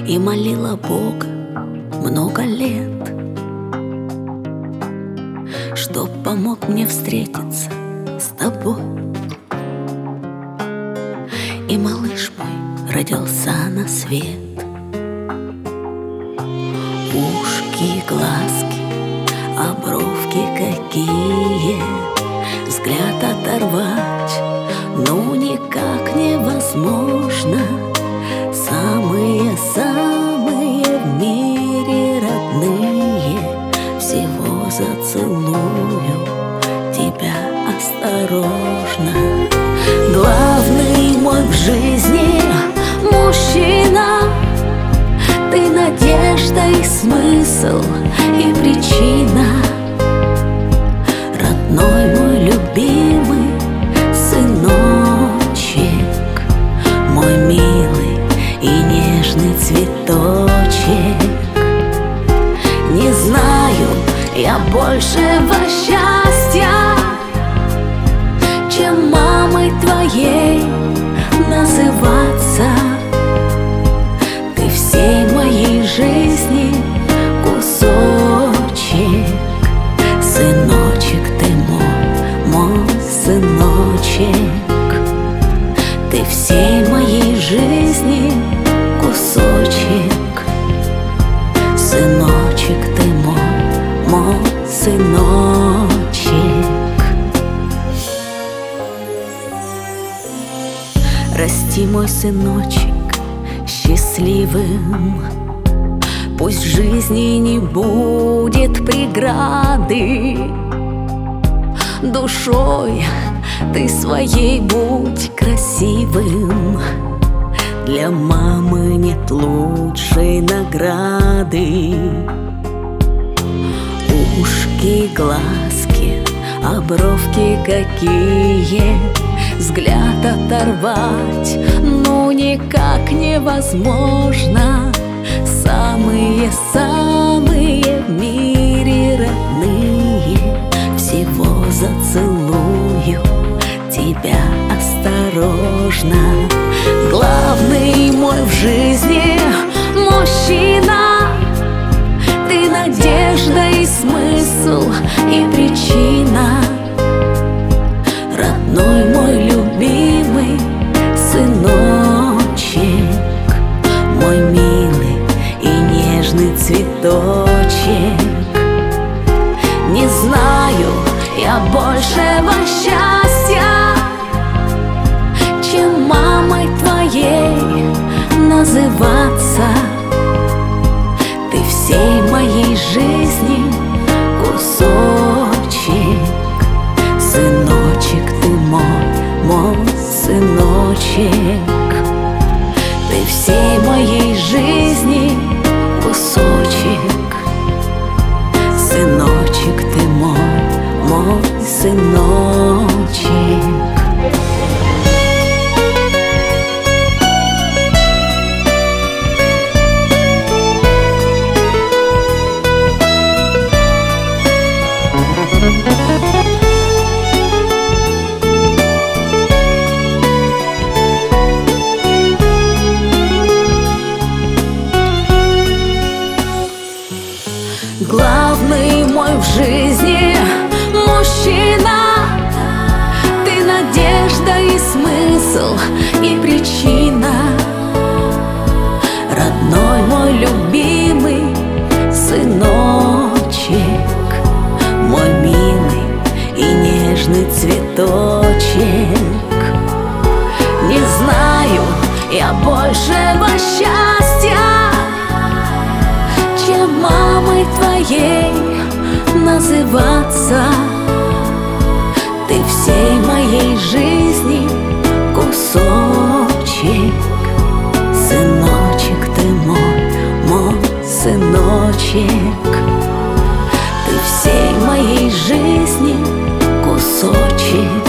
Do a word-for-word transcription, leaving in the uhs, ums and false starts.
и молила Бога много лет, чтоб помог мне встретиться с тобой. И малыш мой родился на свет. Ушки, глазки, а бровки какие, взгляд оторвать, ну никак невозможно. Самые-самые в мире родные, всего зацелую тебя осторожно. Главный мой в жизни мужчина, ты надежда и смысл, и причина. Родной мой любимый сыночек, мой милый и нежный цветочек. Не знаю я большего счастья, чем мамой твоей называться. Ты всей моей жизни кусочек, сыночек ты мой, мой сыночек. Ты всей моей жизни кусочек, сыночек ты мой, мой сыночек. Расти, мой сыночек, счастливым, пусть в жизни не будет преграды. Душой ты своей будь красивым, для мамы нет лучшей награды. Ушки, глазки, а бровки какие, взгляд оторвать, ну никак невозможно. Самые-самые в мире родные, всего зацелую тебя осторожно. Главный мой в жизни мужчина, ты надежда и смысл, и причина. Родной мой любимый сыночек, мой милый и нежный цветочек. Не знаю я большего счастья, чем мамой твоей называться. Ты всей моей жизни кусочек, сыночек ты мой, мой сыночек. Ты всей моей жизни кусочек, сыночек ты мой, мой сыночек. Главный мой в жизни мужчина, ты надежда и смысл, и причина. Родной мой любимый сыночек, мой милый и нежный цветочек. Не знаю я большего счастья, чем мамой твоей называться. Ты всей моей жизни кусочек, сыночек ты мой, мой сыночек. Ты всей моей жизни кусочек,